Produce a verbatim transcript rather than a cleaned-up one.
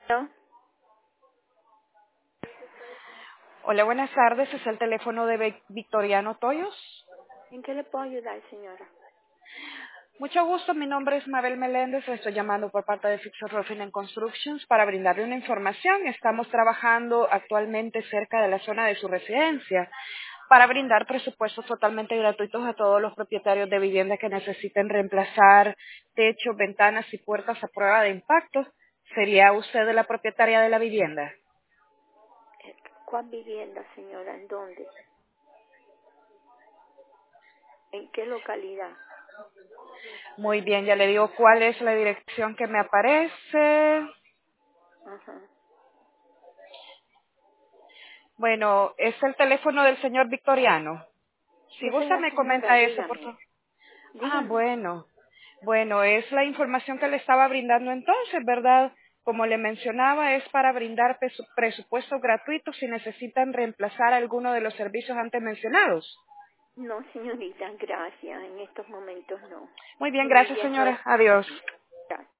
¿No? Hola, buenas tardes. Es el teléfono de Vic- Victoriano Toyos. ¿En qué le puedo ayudar, señora? Mucho gusto. Mi nombre es Mabel Meléndez. Le estoy llamando por parte de Fixer Roofing and Constructions para brindarle una información. Estamos trabajando actualmente cerca de la zona de su residencia para brindar presupuestos totalmente gratuitos a todos los propietarios de vivienda que necesiten reemplazar techos, ventanas y puertas a prueba de impacto. ¿Sería usted la propietaria de la vivienda? Eh, ¿Cuál vivienda, señora? ¿En dónde? ¿En qué localidad? Muy bien, ya le digo cuál es la dirección que me aparece. Ajá. Bueno, es el teléfono del señor Victoriano. Si Yo soy gusta la me señora, comenta eso, por dígame. favor. Ah, Dígame. bueno. Bueno, es la información que le estaba brindando entonces, ¿verdad? Como le mencionaba, es para brindar pesu- presupuestos gratuitos si necesitan reemplazar alguno de los servicios antes mencionados. No, señorita, gracias. En estos momentos no. Muy bien, Estoy gracias viviendo señora. Adiós. aquí.